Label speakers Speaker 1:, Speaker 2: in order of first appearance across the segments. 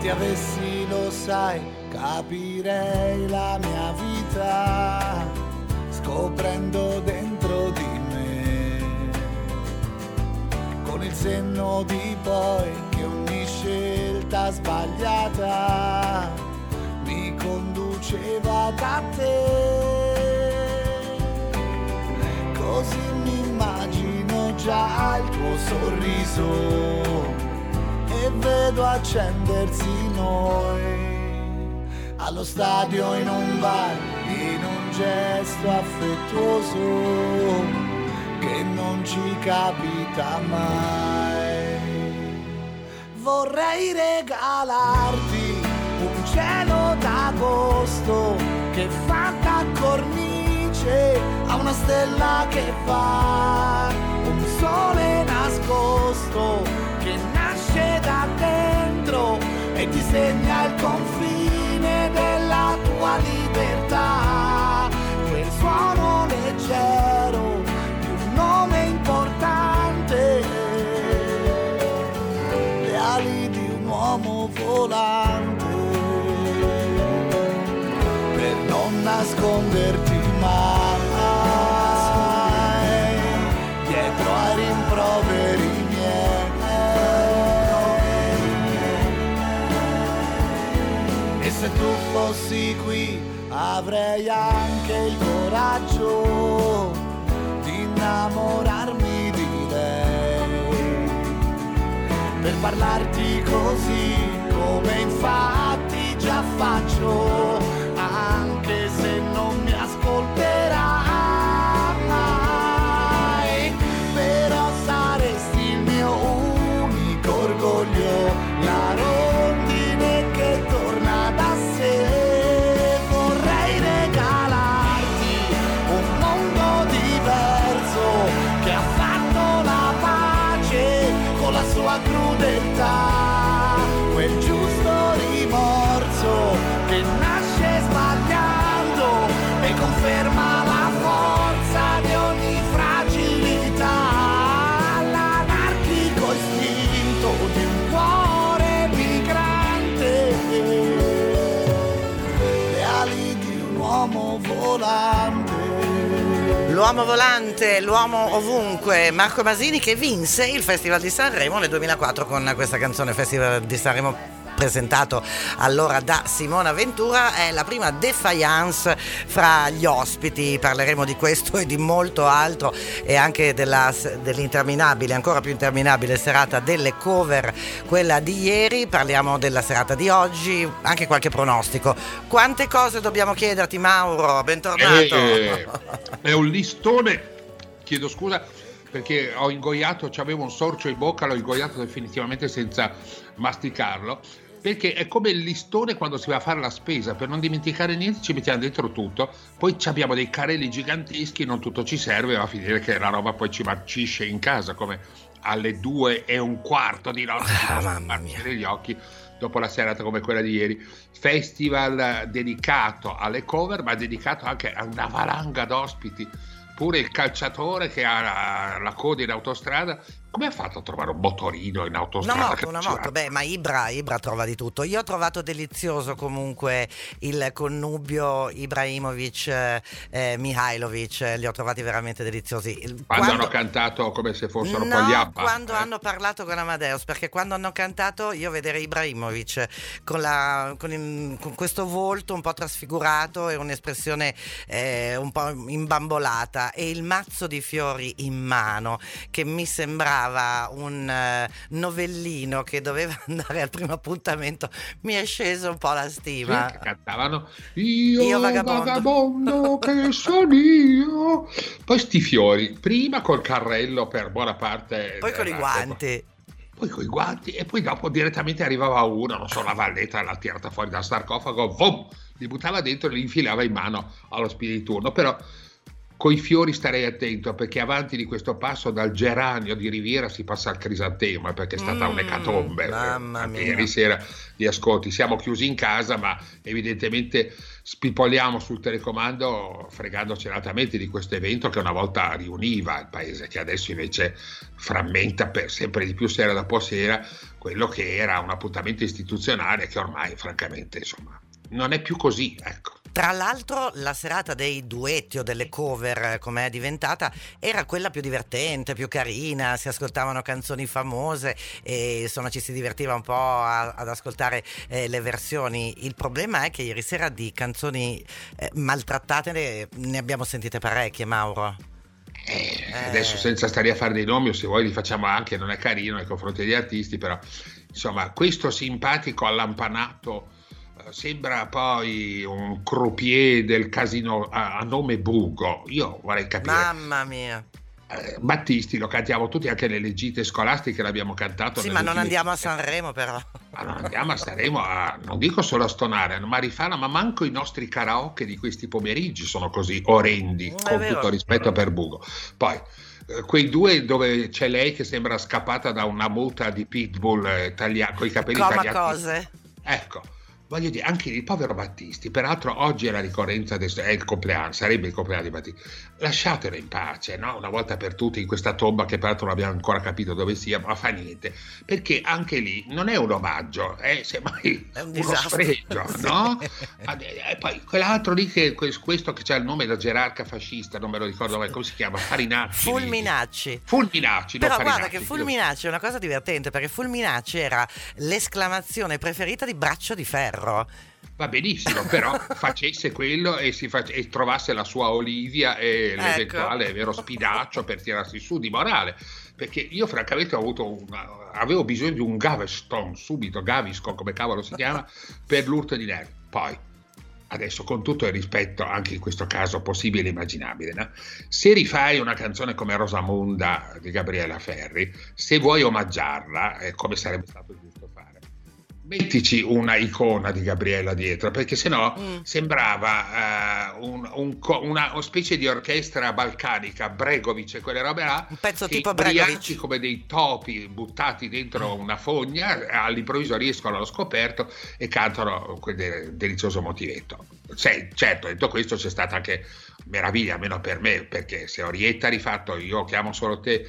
Speaker 1: ti avessi, lo sai, capirei la mia vita scoprendo dentro di me, con il senno di poi, che ogni scelta sbagliata mi conduceva da te. Così mi immagino già il tuo sorriso e vedo accendersi noi allo stadio, in un bar, in un gesto affettuoso che non ci capita mai. Vorrei regalarti un cielo d'agosto che fa da cornice a una stella che fa, un sole nascosto che nasce da dentro e disegna il confine della tua libertà, quel suono leggero di un nome importante, le ali di un uomo volante, per non nasconderti mai dietro ai rimproveri miei. E se tu fossi qui avrei anche il coraggio di innamorarmi di lei, per parlarti così come infatti già faccio, anche se non mi ascolterai, però saresti il mio unico orgoglio, la rondine che torna da sé. Vorrei regalarti un mondo diverso che ha fatto la pace con la sua crudeltà, quel giusto rimorso che nasce sbagliando e conferma la forza di ogni fragilità, l'anarchico istinto di un cuore migrante, le ali di un uomo volante.
Speaker 2: L'uomo volante, l'uomo ovunque, Marco Masini, che vinse il Festival di Sanremo nel 2004 con questa canzone, Festival di Sanremo presentato allora da Simona Ventura. È la prima defiance fra gli ospiti, parleremo di questo e di molto altro, e anche dell'interminabile, ancora più interminabile serata delle cover, quella di ieri. Parliamo della serata di oggi, anche qualche pronostico. Quante cose dobbiamo chiederti, Mauro? Bentornato.
Speaker 3: È un listone, chiedo scusa perché ho ingoiato, c'avevo un sorcio in bocca, l'ho ingoiato definitivamente senza masticarlo, perché è come il listone quando si va a fare la spesa, per non dimenticare niente ci mettiamo dentro tutto, poi abbiamo dei carrelli giganteschi, non tutto ci serve, va a finire che la roba poi ci marcisce in casa, come alle 2:15 di notte
Speaker 2: mamma mia,
Speaker 3: gli occhi dopo la serata come quella di ieri. Festival dedicato alle cover, ma dedicato anche a una valanga d'ospiti, pure il calciatore che ha la coda in autostrada. Come ha fatto a trovare un motorino in autostrada?
Speaker 2: Una moto, beh, ma Ibra trova di tutto. Io ho trovato delizioso comunque il connubio Ibrahimovic-Mihajlovic, li ho trovati veramente deliziosi.
Speaker 3: Quando hanno cantato come se fossero poi gli Abba.
Speaker 2: Quando hanno parlato con Amadeus, perché quando hanno cantato io vedere Ibrahimovic con questo volto un po' trasfigurato e un'espressione un po' imbambolata e il mazzo di fiori in mano che mi sembrava un novellino che doveva andare al primo appuntamento, mi è sceso un po' la stima.
Speaker 3: Sì, cantavano io vagabondo che sono io. Poi sti fiori, prima col carrello per buona parte,
Speaker 2: poi con i guanti.
Speaker 3: Poi con i guanti, e poi dopo direttamente arrivava uno, non so, la valletta l'ha tirata fuori dal sarcofago, boom, li buttava dentro e li infilava in mano allo spirito di turno. Però Coi fiori starei attento, perché avanti di questo passo dal geranio di Riviera si passa al crisantema, perché è stata un'ecatombe.
Speaker 2: Mamma mia.
Speaker 3: Ieri sera gli ascolti, siamo chiusi in casa, ma evidentemente spipoliamo sul telecomando fregandoci altamente di questo evento che una volta riuniva il paese, che adesso invece frammenta per sempre di più sera dopo sera quello che era un appuntamento istituzionale che ormai francamente insomma non è più così, ecco.
Speaker 2: Tra l'altro la serata dei duetti o delle cover, come è diventata, era quella più divertente, più carina, si ascoltavano canzoni famose e insomma ci si divertiva un po' ad ascoltare le versioni. Il problema è che ieri sera di canzoni maltrattate ne abbiamo sentite parecchie, Mauro.
Speaker 3: Adesso senza stare a fare dei nomi, o se vuoi li facciamo anche, non è carino nei confronti degli artisti, però insomma questo simpatico allampanato sembra poi un croupier del casino a nome Bugo. Io vorrei capire.
Speaker 2: Mamma mia.
Speaker 3: Battisti lo cantiamo tutti, anche nelle gite scolastiche l'abbiamo cantato.
Speaker 2: Sì, ma non andiamo a Sanremo però.
Speaker 3: Ma non andiamo a Sanremo non dico solo a stonare, ma a rifarla, ma manco i nostri karaoke di questi pomeriggi sono così orrendi, con tutto rispetto per Bugo. Poi quei due dove c'è lei che sembra scappata da una muta di pitbull con i capelli tagliati.
Speaker 2: Cose.
Speaker 3: Ecco. Voglio dire, anche il povero Battisti, peraltro oggi è la ricorrenza, è il compleanno, sarebbe il compleanno di Battisti, lasciatelo in pace, no? Una volta per tutte in questa tomba che peraltro non abbiamo ancora capito dove sia, ma fa niente, perché anche lì non è un omaggio, è semmai uno sfregio, sì. No? E poi quell'altro lì, questo che c'ha il nome da gerarca fascista, non me lo ricordo mai, come si chiama? Farinacci.
Speaker 2: Fulminacci.
Speaker 3: Però
Speaker 2: guarda che Fulminacci è una cosa divertente, perché Fulminacci era l'esclamazione preferita di Braccio di Ferro.
Speaker 3: Va benissimo, però facesse quello e trovasse la sua Olivia e l'eventuale vero spinaccio per tirarsi su di morale, perché io francamente avevo bisogno di un Gaviscon subito, Gaviscon come cavolo si chiama, per l'urto di nervi. Poi adesso, con tutto il rispetto anche in questo caso possibile e immaginabile, no? Se rifai una canzone come Rosamunda di Gabriella Ferri, se vuoi omaggiarla, come sarebbe stato giusto fare, mettici una icona di Gabriella dietro, perché sennò sembrava una specie di orchestra balcanica, Bregovic e quelle robe là,
Speaker 2: un pezzo tipo Bregovic,
Speaker 3: come dei topi buttati dentro una fogna, all'improvviso riescono allo scoperto e cantano quel delizioso motivetto. Certo, detto questo, c'è stata anche meraviglia, almeno per me, perché se Orietta ha rifatto Io chiamo solo te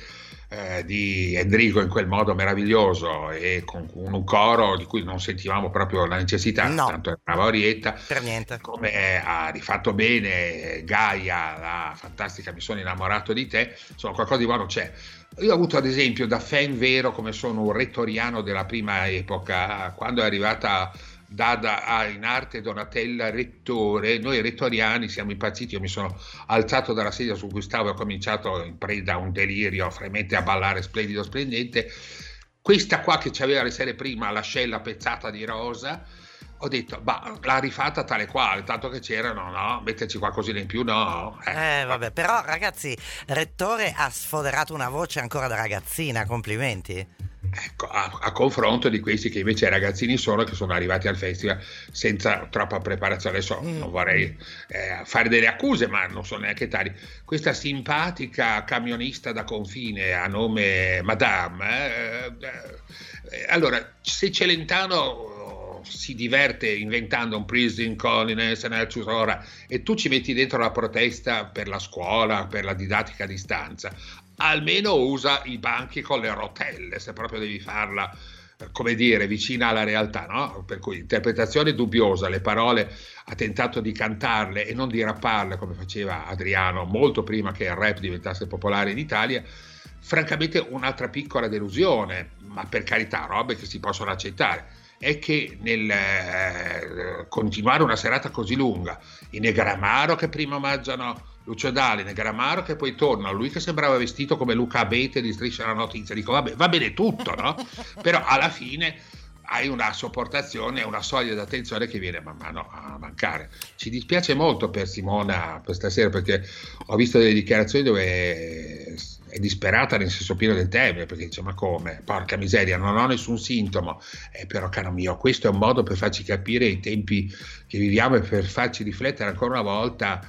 Speaker 3: di Endrigo in quel modo meraviglioso e con un coro di cui non sentivamo proprio la necessità, tanto è brava Orietta,
Speaker 2: per niente.
Speaker 3: Come ha rifatto bene Gaia, la fantastica Mi sono innamorato di te, insomma qualcosa di buono c'è. Io ho avuto ad esempio da fan vero, come sono un rettoriano della prima epoca, quando è arrivata Dada in arte Donatella Rettore, noi rettoriani siamo impazziti, io mi sono alzato dalla sedia su cui stavo e ho cominciato in preda a un delirio fremente a ballare splendido splendente. Questa qua che c'aveva le sere prima l'ascella pezzata di rosa, ho detto l'ha rifatta tale quale, tanto che c'erano, no? Metterci qualcosina in più, no?
Speaker 2: Vabbè, però ragazzi, Rettore ha sfoderato una voce ancora da ragazzina, complimenti.
Speaker 3: Ecco, a confronto di questi che invece ragazzini sono, che sono arrivati al festival senza troppa preparazione. Adesso non vorrei fare delle accuse, ma non sono neanche tali. Questa simpatica camionista da confine a nome Madame, allora, se Celentano si diverte inventando un prison holiness e tu ci metti dentro la protesta per la scuola, per la didattica a distanza, almeno usa i banchi con le rotelle, se proprio devi farla, come dire, vicina alla realtà, no? Per cui interpretazione dubbiosa, le parole ha tentato di cantarle e non di rapparle come faceva Adriano molto prima che il rap diventasse popolare in Italia. Francamente un'altra piccola delusione, ma per carità, robe che si possono accettare, è che nel continuare una serata così lunga, i Negramaro che prima omaggiano Lucio Dali, Negramaro che poi torna, lui che sembrava vestito come Luca Abete di Striscia la Notizia, dico vabbè, va bene tutto, no? Però alla fine hai una sopportazione, una soglia d'attenzione che viene man mano a mancare. Ci dispiace molto per Simona per stasera, perché ho visto delle dichiarazioni dove è disperata nel senso pieno del termine, perché dice ma come, porca miseria, non ho nessun sintomo, però caro mio, questo è un modo per farci capire i tempi che viviamo e per farci riflettere ancora una volta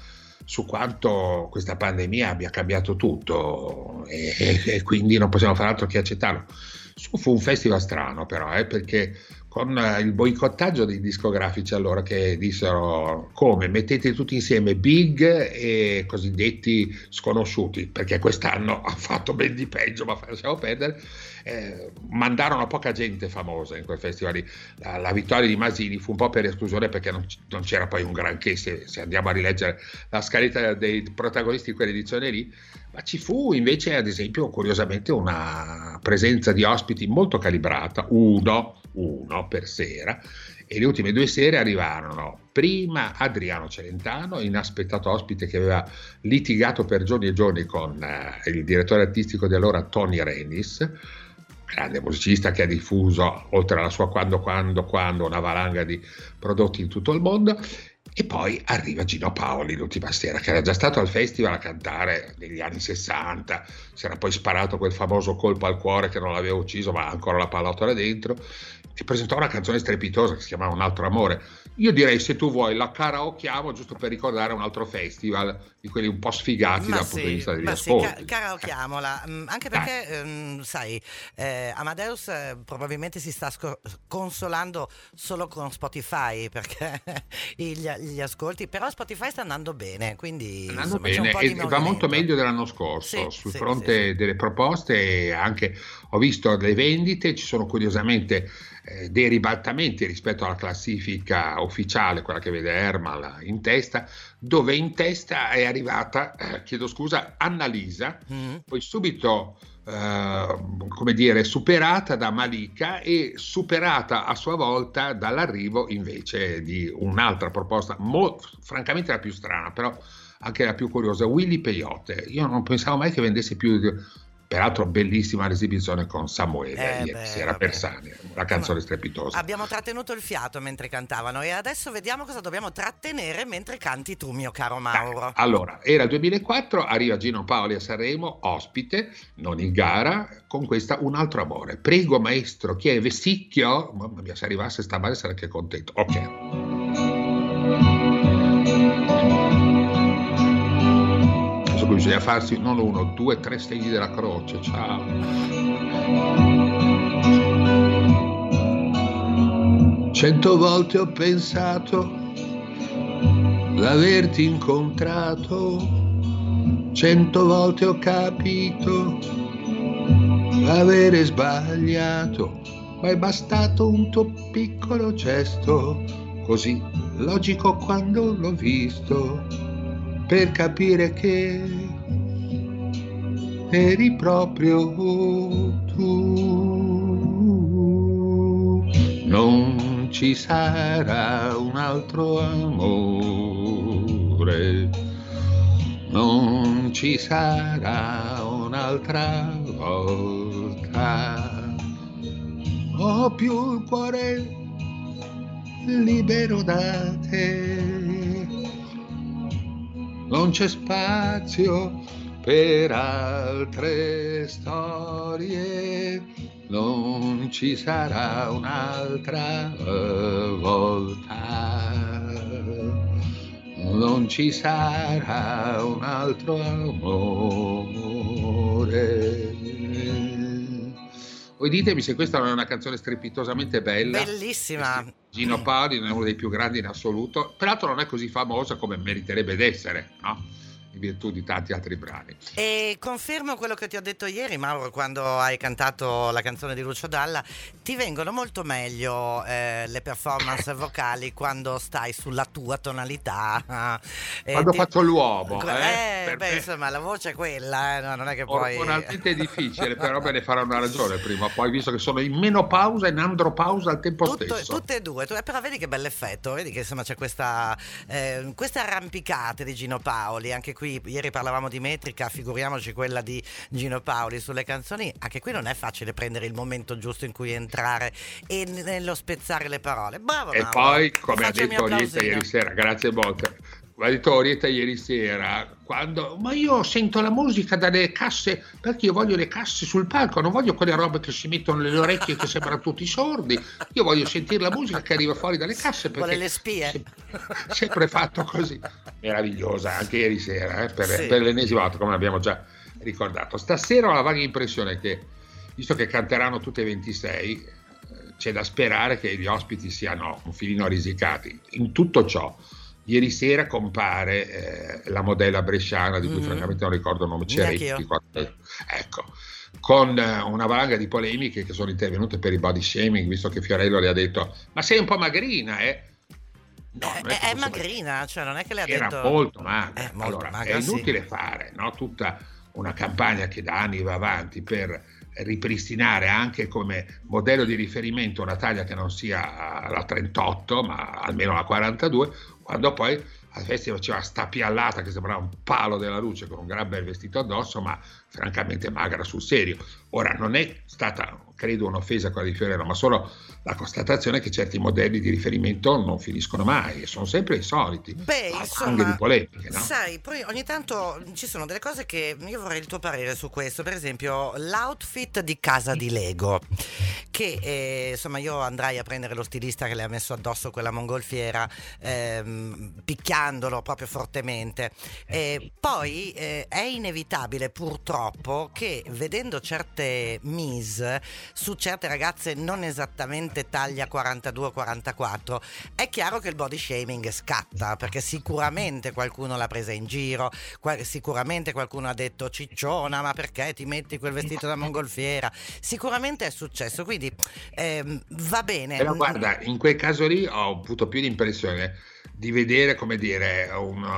Speaker 3: su quanto questa pandemia abbia cambiato tutto e quindi non possiamo fare altro che accettarlo. Fu un festival strano però, perché con il boicottaggio dei discografici allora che dissero come mettete tutti insieme big e cosiddetti sconosciuti, perché quest'anno ha fatto ben di peggio, ma lasciamo perdere, mandarono poca gente famosa in quel festival lì. La vittoria di Masini fu un po' per esclusione, perché non c'era poi un granché se andiamo a rileggere la scaletta dei protagonisti di quell'edizione lì, ma ci fu invece ad esempio curiosamente una presenza di ospiti molto calibrata, uno per sera, e le ultime 2 sere arrivarono prima Adriano Celentano, inaspettato ospite che aveva litigato per giorni e giorni con il direttore artistico di allora Tony Renis, grande musicista che ha diffuso oltre alla sua Quando una valanga di prodotti in tutto il mondo. E poi arriva Gino Paoli l'ultima sera, che era già stato al festival a cantare negli anni 60, si era poi sparato quel famoso colpo al cuore che non l'aveva ucciso, ma ancora la pallottola dentro, e presentò una canzone strepitosa che si chiamava Un altro amore. Io direi, se tu vuoi, la karaokiamo giusto per ricordare un altro festival di quelli un po' sfigati dal punto di vista degli ascolti.
Speaker 2: Karaokiamola, anche perché sai, Amadeus probabilmente si sta consolando solo con Spotify, perché gli ascolti, però Spotify sta andando bene, quindi
Speaker 3: andando
Speaker 2: insomma,
Speaker 3: bene,
Speaker 2: c'è un po' di
Speaker 3: e va molto meglio dell'anno scorso sul fronte delle proposte. Anche ho visto le vendite, ci sono curiosamente dei ribaltamenti rispetto alla classifica ufficiale, quella che vede Ermal in testa, dove in testa è arrivata, Annalisa, poi subito superata da Malika e superata a sua volta dall'arrivo invece di un'altra proposta, francamente la più strana, però anche la più curiosa, Willy Peyote. Io non pensavo mai che vendesse più peraltro bellissima l'esibizione con Samuele ieri sera per Sani, una canzone strepitosa.
Speaker 2: Abbiamo trattenuto il fiato mentre cantavano e adesso vediamo cosa dobbiamo trattenere mentre canti tu, mio caro Mauro.
Speaker 3: Allora, era il 2004, arriva Gino Paoli a Sanremo, ospite, non in gara, con questa Un altro amore. Prego maestro, chi è Vesicchio? Mamma mia, se arrivasse stamane sarei anche contento. Ok. Bisogna farsi non 1, 2, 3 segni della croce. Ciao.
Speaker 1: 100 volte ho pensato d'averti incontrato, 100 volte ho capito d'avere sbagliato, ma è bastato un tuo piccolo gesto, così logico quando l'ho visto, per capire che eri proprio tu. Non ci sarà un altro amore, non ci sarà un'altra volta. Ho più il cuore libero da te. Non c'è spazio per altre storie, non ci sarà un'altra volta, non ci sarà un altro amore.
Speaker 3: Voi ditemi se questa non è una canzone strepitosamente bella.
Speaker 2: Bellissima.
Speaker 3: Gino Paoli non è uno dei più grandi in assoluto, peraltro non è così famosa come meriterebbe d'essere, no? In virtù di tanti altri brani.
Speaker 2: E confermo quello che ti ho detto ieri, Mauro, quando hai cantato la canzone di Lucio Dalla, ti vengono molto meglio le performance vocali quando stai sulla tua tonalità.
Speaker 3: Quando faccio l'uomo.
Speaker 2: Insomma, la voce è quella, no, non è che poi...
Speaker 3: Ormonalmente è difficile, però me ne farà una ragione prima o poi, visto che sono in menopausa e in andropausa al tempo stesso.
Speaker 2: Tutte e due, però vedi che bell'effetto, vedi che insomma c'è queste arrampicate di Gino Paoli, anche qui ieri parlavamo di metrica, figuriamoci quella di Gino Paoli sulle canzoni. Anche qui non è facile prendere il momento giusto in cui entrare e nello spezzare le parole. Bravo
Speaker 3: e
Speaker 2: Mauro,
Speaker 3: poi, come ha detto Orietta ieri sera, grazie molte, ha detto Orietta ieri sera, ma io sento la musica dalle casse, perché io voglio le casse sul palco, non voglio quelle robe che si mettono nelle orecchie che sembrano tutti sordi, io voglio sentire la musica che arriva fuori dalle casse, perché
Speaker 2: vuole le spie.
Speaker 3: sempre fatto così. meravigliosa anche ieri sera,
Speaker 2: Sì.
Speaker 3: per l'ennesima volta, come abbiamo già ricordato. Stasera ho la vaga impressione che, visto che canteranno tutte e 26, c'è da sperare che gli ospiti siano un filino risicati. In tutto ciò, ieri sera compare la modella bresciana, di cui francamente non ricordo il nome, ecco, con una valanga di polemiche che sono intervenute per il body shaming, visto che Fiorello le ha detto: ma sei un po' magrina, eh? No,
Speaker 2: È magrina, cioè non è che le ha
Speaker 3: era
Speaker 2: detto...
Speaker 3: molto magra.
Speaker 2: molto
Speaker 3: Allora,
Speaker 2: magra,
Speaker 3: è inutile
Speaker 2: sì.
Speaker 3: fare, no, tutta una campagna che da anni va avanti per ripristinare anche come modello di riferimento una taglia che non sia la 38 ma almeno la 42, quando poi al festival faceva sta piallata che sembrava un palo della luce con un gran bel vestito addosso, ma francamente magra sul serio. Ora non è stata, credo, un'offesa quella di Fiorello, ma solo la constatazione che certi modelli di riferimento non finiscono mai e sono sempre i soliti.
Speaker 2: Beh, insomma,
Speaker 3: anche di polemiche, no?
Speaker 2: sai, poi ogni tanto ci sono delle cose che io vorrei il tuo parere su questo. Per esempio, l'outfit di Casa di Lego, che insomma io andrai a prendere lo stilista che le ha messo addosso quella mongolfiera, picchiandolo proprio fortemente. Poi è inevitabile purtroppo che vedendo certe mise su certe ragazze non esattamente taglia 42 o 44, è chiaro che il body shaming scatta, perché sicuramente qualcuno l'ha presa in giro, sicuramente qualcuno ha detto: cicciona, ma perché ti metti quel vestito da mongolfiera? Sicuramente è successo, quindi va bene.
Speaker 3: Però guarda, in quel caso lì ho avuto più l'impressione di vedere, come dire,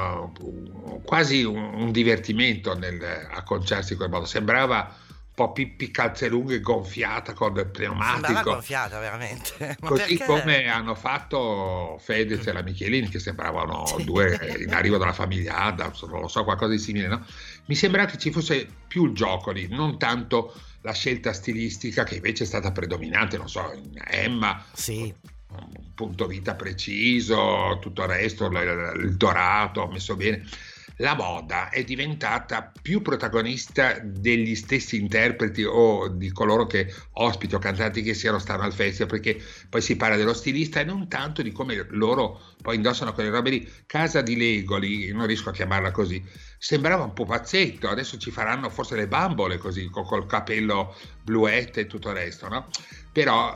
Speaker 3: quasi un divertimento nel acconciarsi in quel modo. Sembrava un po' Pippi Calzelunghe gonfiata con il pneumatico.
Speaker 2: Sembrava gonfiata veramente. Ma
Speaker 3: così
Speaker 2: perché?
Speaker 3: come hanno fatto Fedez e la Michelini, che sembravano due in arrivo dalla famiglia Adams, non lo so, qualcosa di simile, no? Mi sembra che ci fosse più il gioco lì, non tanto la scelta stilistica che invece è stata predominante, non so, in Emma.
Speaker 2: Sì.
Speaker 3: Un punto vita preciso, tutto il resto, il dorato messo bene. La moda è diventata più protagonista degli stessi interpreti o di coloro che ospiti o cantanti che siano stanno al festival, perché poi si parla dello stilista e non tanto di come loro poi indossano quelle robe lì. Casa di Lego, lì, non riesco a chiamarla così, sembrava un pupazzetto. Adesso ci faranno forse le bambole così, col capello bluette e tutto il resto, no? Però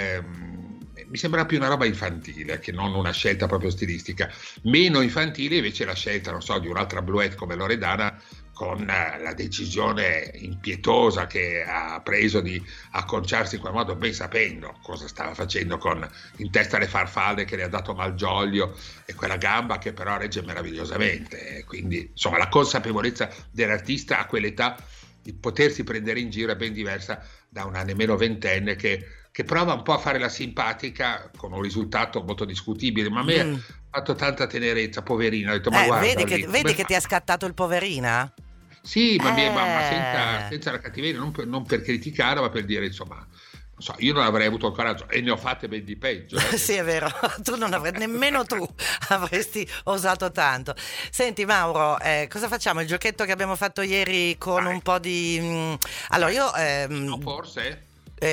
Speaker 3: mi sembra più una roba infantile che non una scelta proprio stilistica. Meno infantile invece la scelta, non so, di un'altra bluette come Loredana, con la decisione impietosa che ha preso di acconciarsi in quel modo, ben sapendo cosa stava facendo, con in testa le farfalle che le ha dato Malgioglio e quella gamba che però regge meravigliosamente. Quindi insomma la consapevolezza dell'artista a quell'età di potersi prendere in giro è ben diversa da una nemmeno ventenne che prova un po' a fare la simpatica con un risultato molto discutibile, ma a me ha fatto tanta tenerezza, poverina. Ho detto, ma guarda,
Speaker 2: vedi che ti ha scattato il poverina?
Speaker 3: Sì, ma senza la cattiveria, non per criticare, ma per dire, insomma, non so, io non avrei avuto il coraggio e ne ho fatte ben di peggio.
Speaker 2: Sì, è vero, tu non avresti, nemmeno tu avresti osato tanto. Senti Mauro, cosa facciamo? Il giochetto che abbiamo fatto ieri con un po' di... Allora io...
Speaker 3: No, forse...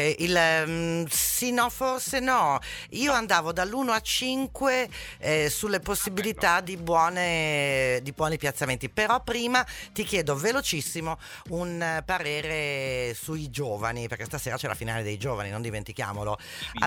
Speaker 2: sì, no, forse no. Io andavo dall'1 a 5 sulle possibilità di buoni piazzamenti. Però prima ti chiedo velocissimo un parere sui giovani, perché stasera c'è la finale dei giovani, non dimentichiamolo.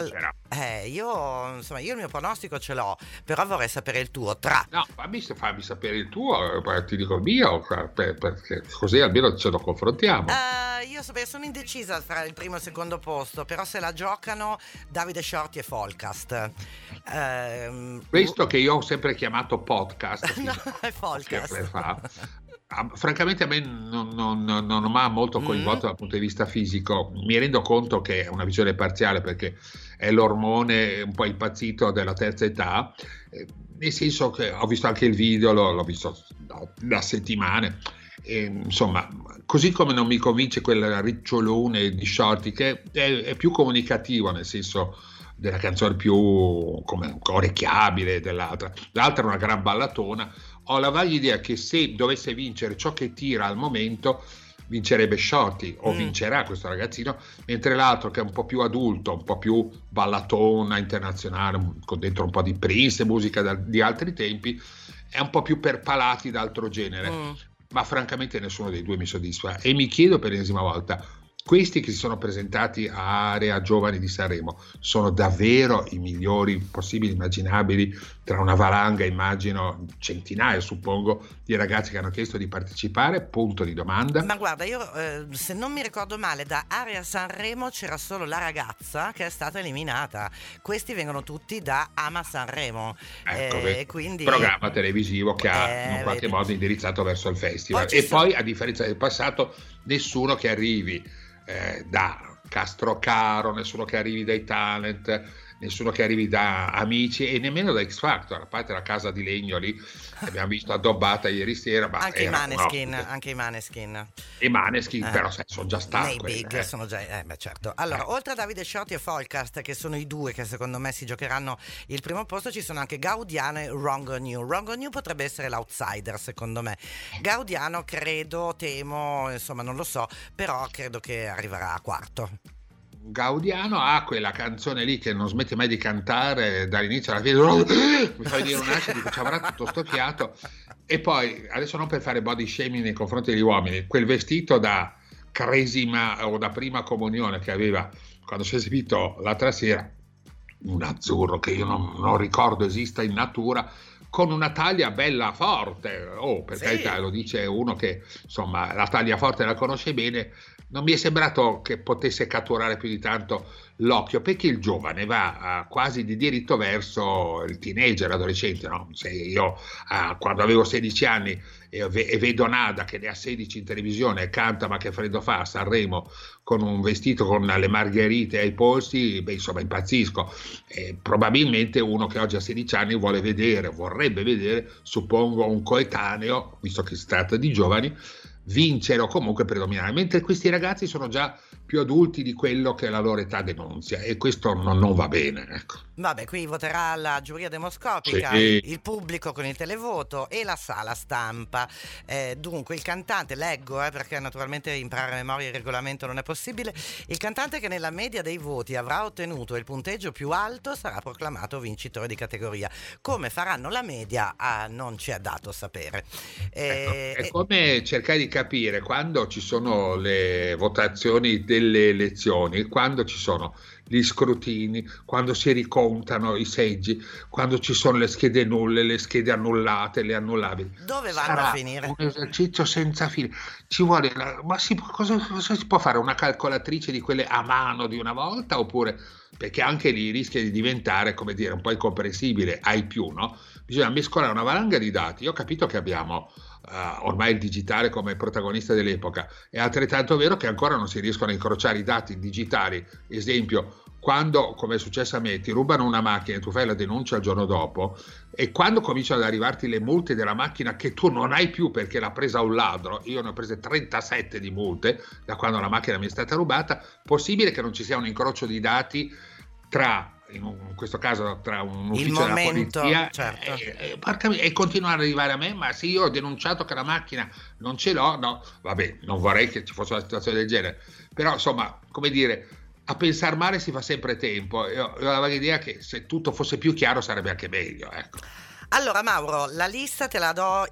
Speaker 2: Io il mio pronostico ce l'ho, però vorrei sapere il tuo.
Speaker 3: No, fammi sapere il tuo, ti dico il mio, perché così almeno ce lo confrontiamo.
Speaker 2: Io sono indecisa tra il primo e il secondo posto, però se la giocano Davide Shorty e Folcast.
Speaker 3: Questo che io ho sempre chiamato podcast,
Speaker 2: no, è Folcast.
Speaker 3: Francamente a me non mi ha molto coinvolto dal punto di vista fisico. Mi rendo conto che è una visione parziale, perché è l'ormone un po' impazzito della terza età, nel senso che ho visto anche il video, l'ho visto da settimane. Insomma, così come non mi convince quel ricciolone di Shorty, che è più comunicativo, nel senso della canzone più come orecchiabile dell'altra. L'altra è una gran ballatona. Ho la vaga idea che se dovesse vincere ciò che tira al momento, vincerebbe Shorty o vincerà questo ragazzino, mentre l'altro che è un po' più adulto, un po' più ballatona internazionale, con dentro un po' di Prince, musica di altri tempi, è un po' più per palati d'altro genere, ma francamente nessuno dei due mi soddisfa, e mi chiedo per l'ennesima volta, questi che si sono presentati a Area Giovani di Sanremo sono davvero i migliori possibili immaginabili tra una valanga, immagino centinaia suppongo, di ragazzi che hanno chiesto di partecipare? Punto di domanda.
Speaker 2: Ma guarda, io se non mi ricordo male, da Area Sanremo c'era solo la ragazza che è stata eliminata. Questi vengono tutti da Ama Sanremo, quindi
Speaker 3: programma televisivo che ha in qualche modo indirizzato verso il festival. Poi a differenza del passato, nessuno che arrivi da Castrocaro, nessuno che arrivi dai talent, nessuno che arrivi da Amici e nemmeno da X Factor, a parte la casa di legno lì che abbiamo visto addobbata ieri sera, ma
Speaker 2: anche i Maneskin,
Speaker 3: i Maneskin però sono già stati
Speaker 2: nei big, sono già certo. Allora, oltre a Davide Shorty e Forecast, che sono i due che secondo me si giocheranno il primo posto, ci sono anche Gaudiano e Wrong on You. Wrong on You potrebbe essere l'outsider secondo me. Gaudiano temo, insomma non lo so, però credo che arriverà a quarto.
Speaker 3: Gaudiano ha quella canzone lì che non smette mai di cantare dall'inizio alla fine, mi fa venire un'ansia di che ci avrà tutto sto fiato, e poi adesso non per fare body shaming nei confronti degli uomini, quel vestito da cresima o da prima comunione che aveva quando si è esibito l'altra sera, un azzurro che io non ricordo esista in natura, con una taglia bella forte, per carità, lo dice uno che insomma la taglia forte la conosce bene. Non mi è sembrato che potesse catturare più di tanto l'occhio, perché il giovane va quasi di diritto verso il teenager, l'adolescente, no? Se io quando avevo 16 anni e vedo Nada che ne ha 16 in televisione e canta Ma che freddo fa a Sanremo con un vestito con le margherite ai polsi, insomma impazzisco. E probabilmente uno che oggi ha 16 anni vorrebbe vedere, suppongo, un coetaneo, visto che si tratta di giovani, vincere o comunque predominare, mentre questi ragazzi sono già più adulti di quello che la loro età denunzia, e questo non va bene, ecco.
Speaker 2: Vabbè, qui voterà la giuria demoscopica, il pubblico con il televoto e la sala stampa. Dunque il cantante, leggo perché naturalmente imparare a memoria il regolamento non è possibile, il cantante che nella media dei voti avrà ottenuto il punteggio più alto sarà proclamato vincitore di categoria. Come faranno la media non ci è dato sapere.
Speaker 3: È come cercare di capire quando ci sono le votazioni delle elezioni, quando ci sono gli scrutini, quando si ricontano i seggi, quando ci sono le schede nulle, le schede annullate, le annullabili.
Speaker 2: Dove vanno a finire?
Speaker 3: Un esercizio senza fine. Ci vuole, cosa si può fare? Una calcolatrice di quelle a mano di una volta? Oppure, perché anche lì rischia di diventare, come dire, un po' incomprensibile ai più, no? Bisogna mescolare una valanga di dati. Io ho capito che abbiamo ormai il digitale come protagonista dell'epoca, è altrettanto vero che ancora non si riescono a incrociare i dati digitali. Esempio, quando, come è successo a me, ti rubano una macchina e tu fai la denuncia il giorno dopo, e quando cominciano ad arrivarti le multe della macchina che tu non hai più perché l'ha presa un ladro, io ne ho prese 37 di multe da quando la macchina mi è stata rubata, possibile che non ci sia un incrocio di dati tra, in questo caso, tra un ufficio della polizia,
Speaker 2: certo,
Speaker 3: e continuare ad arrivare a me, ma sì, io ho denunciato che la macchina non ce l'ho, no, vabbè, non vorrei che ci fosse una situazione del genere, però insomma, come dire, a pensar male si fa sempre tempo. Io ho la vaga idea che se tutto fosse più chiaro sarebbe anche meglio, ecco.
Speaker 2: Allora Mauro, la lista te la do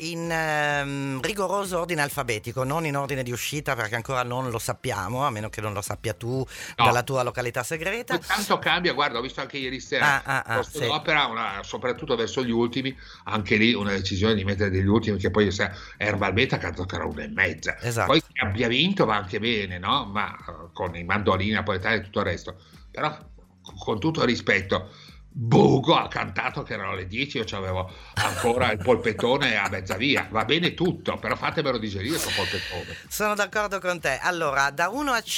Speaker 2: in rigoroso ordine alfabetico, non in ordine di uscita, perché ancora non lo sappiamo, a meno che non lo sappia tu dalla tua località segreta.
Speaker 3: Tanto cambia, guarda, ho visto anche ieri sera posto d'opera, soprattutto verso gli ultimi, anche lì una decisione di mettere degli ultimi, che poi Ermal Beta canta ancora 1,5.
Speaker 2: Esatto.
Speaker 3: Poi che abbia vinto va anche bene, no? Ma con i mandolini napoletani e tutto il resto. Però con tutto il rispetto, Bugo ha cantato che erano le 10, io c'avevo ancora il polpettone a mezza via, va bene tutto, però fatemelo digerire con polpettone.
Speaker 2: Sono d'accordo con te. Allora, da 1 a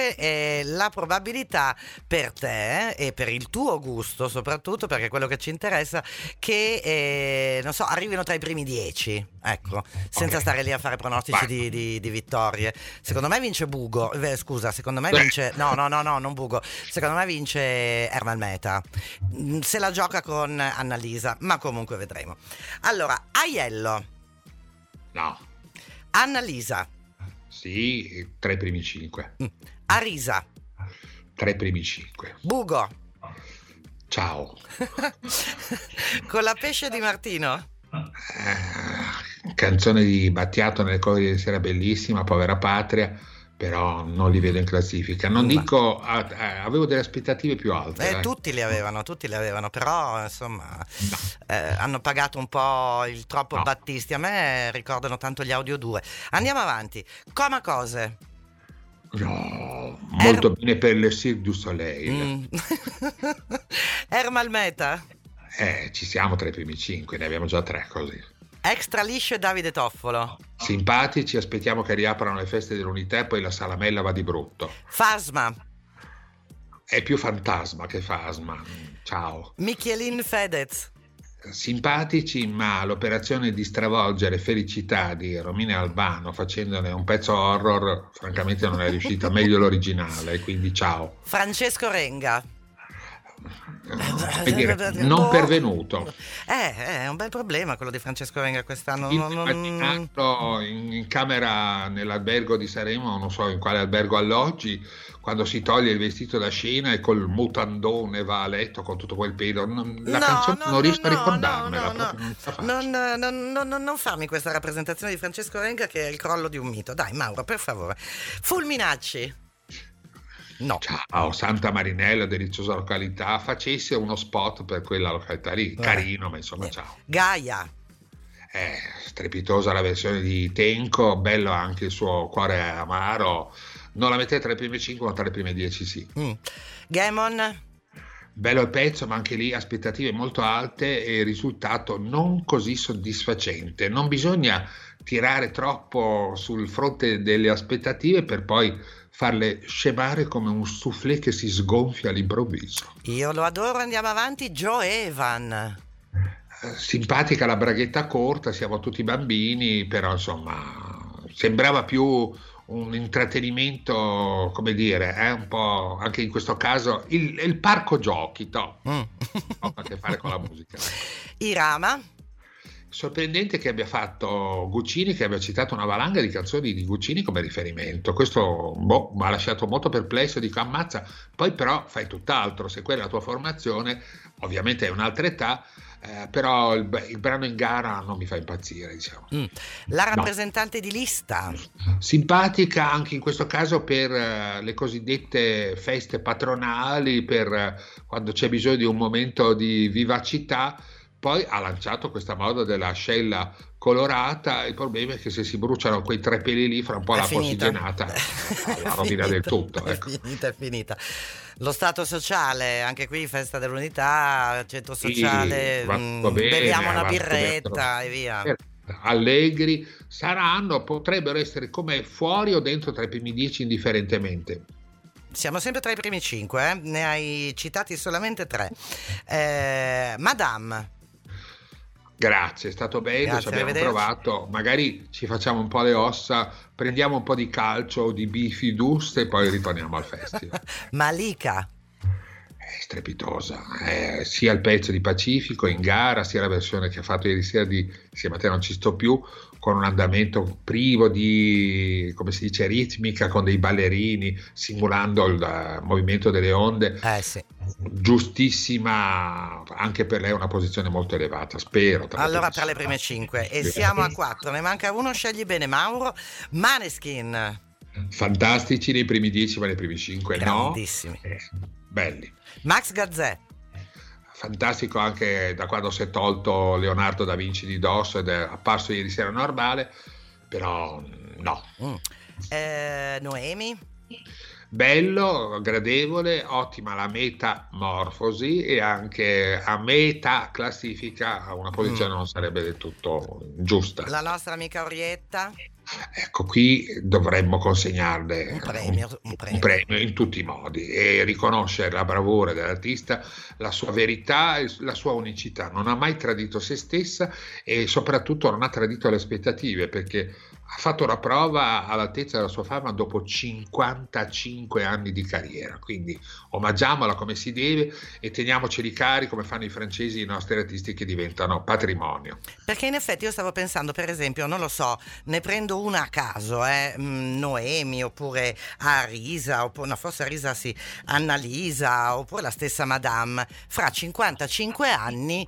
Speaker 2: 5 la probabilità per te e per il tuo gusto, soprattutto perché è quello che ci interessa, che non so, arrivino tra i primi 10, ecco, senza stare lì a fare pronostici di vittorie. Secondo me vince Bugo, secondo me vince no, non Bugo, secondo me vince Ermal Meta, se la gioca con Annalisa, ma comunque vedremo. Allora, Aiello,
Speaker 3: no,
Speaker 2: Annalisa,
Speaker 3: Sì, tra i primi 5.
Speaker 2: Arisa.
Speaker 3: Tra i primi 5.
Speaker 2: Bugo.
Speaker 3: Ciao.
Speaker 2: Con la pesce di Martino.
Speaker 3: Canzone di Battiato nelle Corriere di Sera, bellissima, Povera Patria, però non li vedo in classifica. Non dico, avevo delle aspettative più alte.
Speaker 2: Tutti le avevano, però insomma hanno pagato un po' il troppo Battisti. A me ricordano tanto gli Audio 2. Andiamo avanti. Coma Cose.
Speaker 3: No, molto bene per le Cirque du Soleil.
Speaker 2: Ermal Meta.
Speaker 3: Ci siamo tra i primi 5, ne abbiamo già 3 così.
Speaker 2: Extra Liscio e Davide Toffolo.
Speaker 3: Simpatici, aspettiamo che riaprano le feste dell'Unità e poi la Salamella va di brutto.
Speaker 2: Fasma.
Speaker 3: È più fantasma che fasma. Ciao.
Speaker 2: Michelin Fedez.
Speaker 3: Simpatici, ma l'operazione di stravolgere Felicità di Romina Albano facendone un pezzo horror francamente non è riuscita, meglio l'originale, quindi ciao.
Speaker 2: Francesco Renga.
Speaker 3: Non pervenuto.
Speaker 2: È un bel problema quello di Francesco Renga quest'anno.
Speaker 3: In camera nell'albergo di Sanremo, non so in quale albergo alloggi, quando si toglie il vestito da scena e col mutandone va a letto con tutto quel pelo. La canzone non riesco a ricordarmela.
Speaker 2: Non farmi questa rappresentazione di Francesco Renga che è il crollo di un mito. Dai Mauro, per favore. Fulminacci. No.
Speaker 3: Ciao, Santa Marinella, deliziosa località, facesse uno spot per quella località lì, carino, ma insomma ciao.
Speaker 2: Gaia.
Speaker 3: Strepitosa la versione di Tenco, bello anche il suo Cuore amaro, non la mettete tra le prime 5 ma tra le prime 10 sì.
Speaker 2: Gaemon.
Speaker 3: Bello il pezzo, ma anche lì aspettative molto alte e risultato non così soddisfacente. Non bisogna tirare troppo sul fronte delle aspettative per poi farle scemare come un soufflé che si sgonfia all'improvviso.
Speaker 2: Io lo adoro, andiamo avanti. Joe Evan.
Speaker 3: Simpatica la braghetta corta, siamo tutti bambini, però insomma sembrava più un intrattenimento, come dire, un po' anche in questo caso il parco giochi, non ha a che fare con la musica.
Speaker 2: Irama.
Speaker 3: Sorprendente che abbia fatto Guccini, che abbia citato una valanga di canzoni di Guccini come riferimento. Questo mi ha lasciato molto perplesso, dico ammazza, poi però fai tutt'altro, se quella è la tua formazione, ovviamente è un'altra età, però il brano in gara non mi fa impazzire, diciamo.
Speaker 2: La rappresentante di lista.
Speaker 3: Simpatica anche in questo caso per le cosiddette feste patronali, per quando c'è bisogno di un momento di vivacità. Poi ha lanciato questa moda della ascella colorata, il problema è che se si bruciano quei 3 peli lì, fra un po' l'acqua ossigenata la rovina del tutto. Ecco.
Speaker 2: È finita. Lo stato sociale, anche qui festa dell'unità, centro sociale,
Speaker 3: va bene,
Speaker 2: beviamo una birretta e via.
Speaker 3: Allegri potrebbero essere come fuori o dentro tra i primi 10 indifferentemente.
Speaker 2: Siamo sempre tra i primi 5, ne hai citati solamente 3. Madame.
Speaker 3: Grazie, è stato bello, ci abbiamo provato, magari ci facciamo un po' le ossa, prendiamo un po' di calcio o di bifidus e poi ritorniamo al festival.
Speaker 2: Malika.
Speaker 3: Strepitosa, sia il pezzo di Pacifico in gara, sia la versione che ha fatto ieri sera di Insieme a te non ci sto più, con un andamento privo di, come si dice, ritmica, con dei ballerini simulando il movimento delle onde.
Speaker 2: Sì.
Speaker 3: Giustissima, anche per lei una posizione molto elevata, spero.
Speaker 2: Allora tra le prime 5 e siamo a 4, ne manca uno, scegli bene Mauro. Maneskin.
Speaker 3: Fantastici nei primi 10 ma nei primi 5
Speaker 2: grandissimi.
Speaker 3: Belli.
Speaker 2: Max Gazzè.
Speaker 3: Fantastico anche da quando si è tolto Leonardo da Vinci di dosso ed è apparso ieri sera normale, però no.
Speaker 2: Noemi.
Speaker 3: Bello, gradevole, ottima la metamorfosi e anche a metà classifica a una posizione non sarebbe del tutto giusta.
Speaker 2: La nostra amica Orietta.
Speaker 3: Ecco, qui dovremmo consegnarle
Speaker 2: un
Speaker 3: premio in tutti i modi e riconoscere la bravura dell'artista, la sua verità e la sua unicità. Non ha mai tradito se stessa e soprattutto non ha tradito le aspettative, perché ha fatto una prova all'altezza della sua fama dopo 55 anni di carriera, quindi omaggiamola come si deve e teniamoceli cari come fanno i francesi, i nostri artisti che diventano patrimonio.
Speaker 2: Perché in effetti io stavo pensando, per esempio, non lo so, ne prendo una a caso, Noemi oppure Arisa, oppure no, forse Arisa sì, Annalisa oppure la stessa Madame, fra 55 anni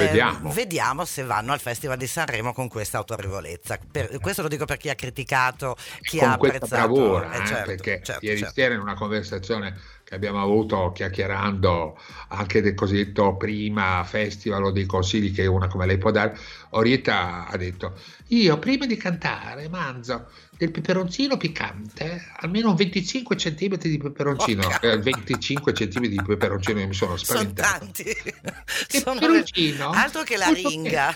Speaker 2: vediamo se vanno al Festival di Sanremo con questa autorevolezza. Questo lo dico per chi ha criticato, chi
Speaker 3: con
Speaker 2: ha
Speaker 3: questa
Speaker 2: apprezzato.
Speaker 3: bravura,
Speaker 2: Certo,
Speaker 3: perché
Speaker 2: certo,
Speaker 3: ieri
Speaker 2: certo.
Speaker 3: sera in una conversazione che abbiamo avuto chiacchierando anche del cosiddetto prima festival o dei consigli che una come lei può dare, Orietta ha detto: io prima di cantare manzo del peperoncino piccante, almeno 25 centimetri di peperoncino. 25 centimetri di peperoncino, io mi sono spaventato.
Speaker 2: Sono tanti.
Speaker 3: Peperoncino,
Speaker 2: Altro che la ringa.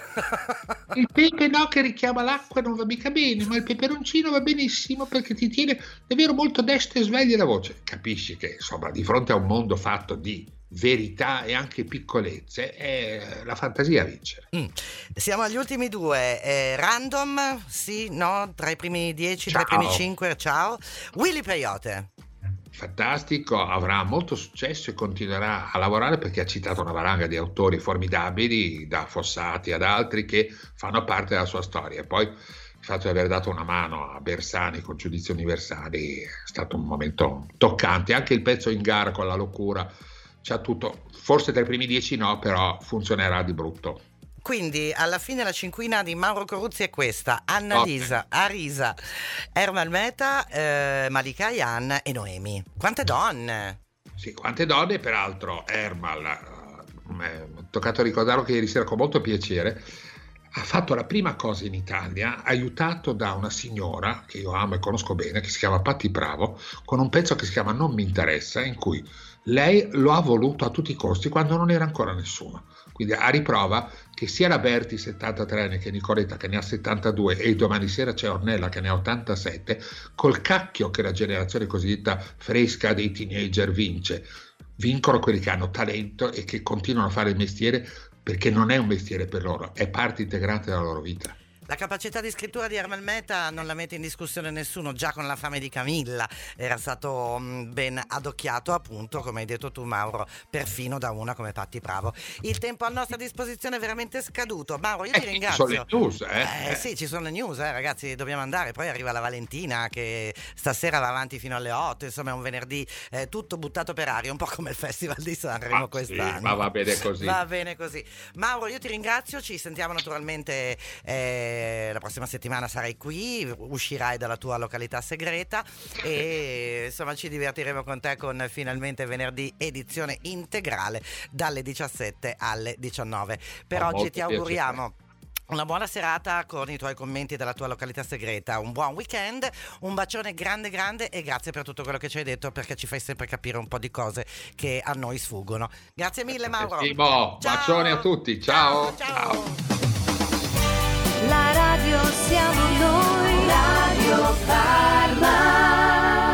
Speaker 3: Il pepe no, che richiama l'acqua, non va mica bene, ma il peperoncino va benissimo perché ti tiene davvero molto desta e sveglia la voce. Capisci che insomma di fronte a un mondo fatto di verità e anche piccolezze, la fantasia vince.
Speaker 2: Siamo agli ultimi due, random, sì, no, tra i primi 10, tra i primi 5, ciao. Willy Peyote.
Speaker 3: Fantastico, avrà molto successo e continuerà a lavorare perché ha citato una valanga di autori formidabili, da Fossati ad altri, che fanno parte della sua storia. E poi il fatto di aver dato una mano a Bersani con Giudizi Universali è stato un momento toccante. Anche il pezzo in gara con La Locura c'ha tutto, forse tra i primi 10 no, però funzionerà di brutto.
Speaker 2: Quindi alla fine la cinquina di Mauro Coruzzi è questa: Annalisa, Arisa, Ermal Meta, Malika Ayane e Noemi. Quante donne!
Speaker 3: Sì, quante donne, peraltro Ermal, mi è toccato ricordarlo che ieri sera con molto piacere, ha fatto la prima cosa in Italia, aiutato da una signora che io amo e conosco bene, che si chiama Patti Bravo, con un pezzo che si chiama Non mi interessa, in cui lei lo ha voluto a tutti i costi quando non era ancora nessuno. Quindi a riprova che sia la Berti 73 anni che Nicoletta che ne ha 72 e domani sera c'è Ornella che ne ha 87, col cacchio che la generazione cosiddetta fresca dei teenager vincono quelli che hanno talento e che continuano a fare il mestiere, perché non è un mestiere per loro, è parte integrante della loro vita.
Speaker 2: La capacità di scrittura di Ermal Meta non la mette in discussione nessuno, già con La fame di Camilla era stato ben adocchiato, appunto, come hai detto tu Mauro, perfino da una come Patti Bravo. Il tempo a nostra disposizione è veramente scaduto. Mauro, io ti ringrazio.
Speaker 3: Ci sono le news,
Speaker 2: Sì, ci sono le news, ragazzi, dobbiamo andare, poi arriva la Valentina che stasera va avanti fino alle 8, insomma è un venerdì tutto buttato per aria, un po' come il Festival di Sanremo quest'anno.
Speaker 3: Sì, ma va bene così.
Speaker 2: Va bene così. Mauro, io ti ringrazio, ci sentiamo naturalmente la prossima settimana, sarai qui, uscirai dalla tua località segreta e insomma ci divertiremo con te con Finalmente Venerdì edizione integrale dalle 17 alle 19. Per oggi ti auguriamo una buona serata con i tuoi commenti della tua località segreta, un buon weekend, un bacione grande grande e grazie per tutto quello che ci hai detto, perché ci fai sempre capire un po' di cose che a noi sfuggono. Grazie mille Mauro.
Speaker 3: Bacione a tutti, ciao.
Speaker 4: La radio siamo noi, Radio Parma.